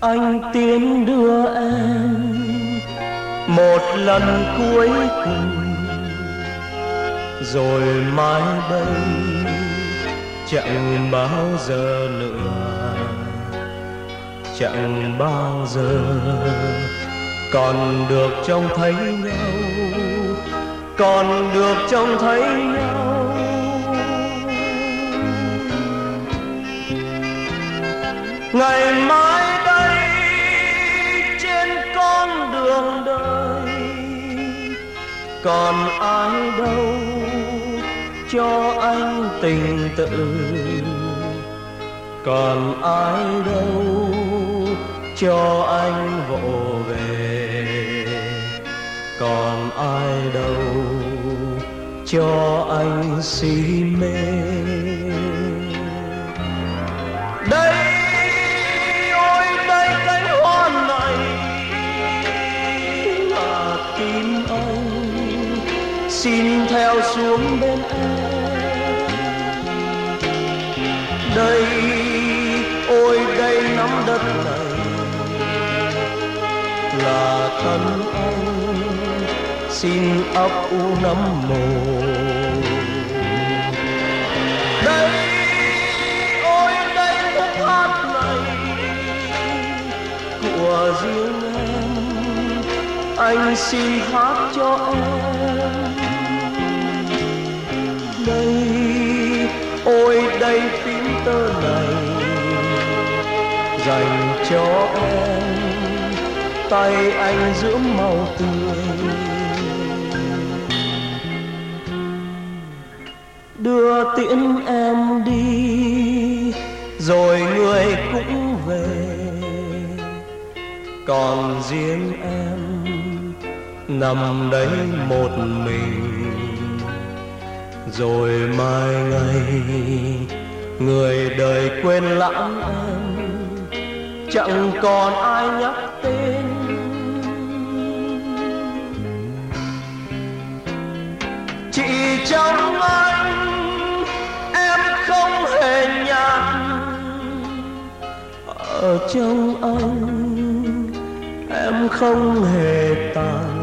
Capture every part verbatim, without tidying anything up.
anh tiến đưa em một lần cuối cùng, rồi mai đây chẳng bao giờ nữa, chẳng bao giờ còn được trông thấy nhau, còn được trông thấy nhau. Ngày mai đây trên con đường đời, còn ai đâu cho anh tình tự, còn ai đâu cho anh vỗ về, còn ai đâu cho anh si mê. Đây ôi đây cánh hoa này là tim anh, xin theo xuống bên em. Đây ôi đây nắm đất này là thân anh, xin ấp u nắm mồ. Đây ôi đây khúc hát này của riêng em, anh xin hát cho em. Đây ôi đây phím tơ này dành cho em, tay anh dưỡng màu tươi. Đưa tiễn em đi rồi người cũng về, còn riêng em nằm đấy một mình. Rồi mai ngày người đời quên lãng em, chẳng còn ai nhắc tên. Chỉ trong anh em không hề nhạt, ở trong anh em không hề tàn,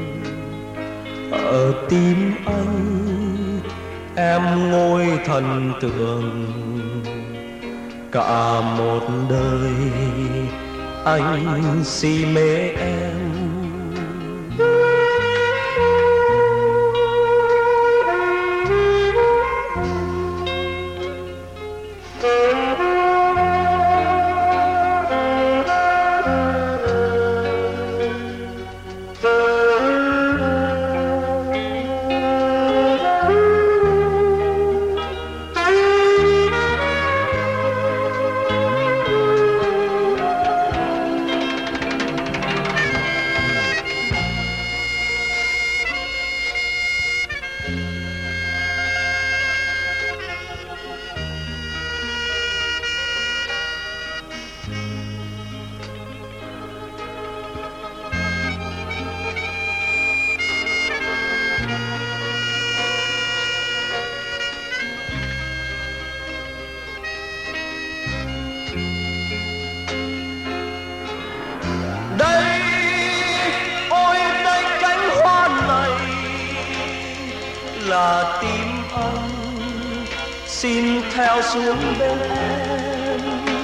ở tim anh em ngôi thần tượng. Cả một đời anh si mê em. Là tim anh xin theo xuống bên em.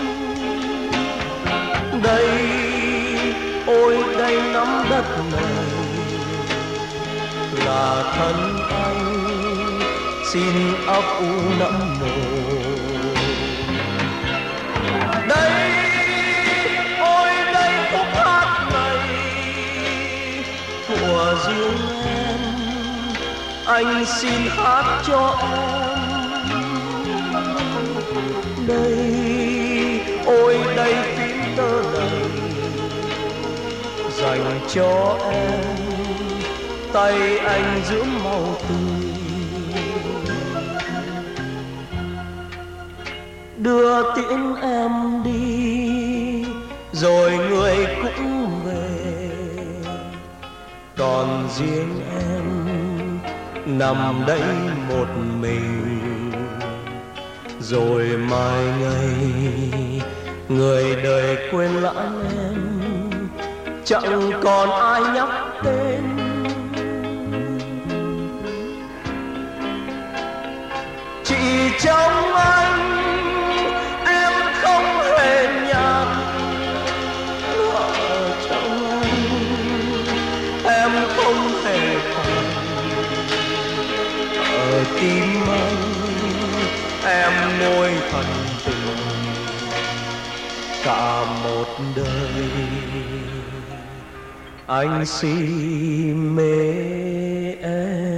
Đây ôi đây nắm đất này là thân anh, xin ấp u nắm mồ. Đây ôi đây khúc hát này của riêng em, anh xin hát cho em. Đây ôi đây phím tơ này dành cho em, tay anh dưỡng màu tươi. Đưa tiễn em đi rồi người cũng về, còn riêng em nằm đây một mình. Rồi mai ngày người đời quên lãng em, chẳng còn ai nhắc tên. Chỉ trong anh em không hề nhạt, ở trong anh em không hề phai, ở tim anh em nuôi thần tình cả một đời. Anh si mê em.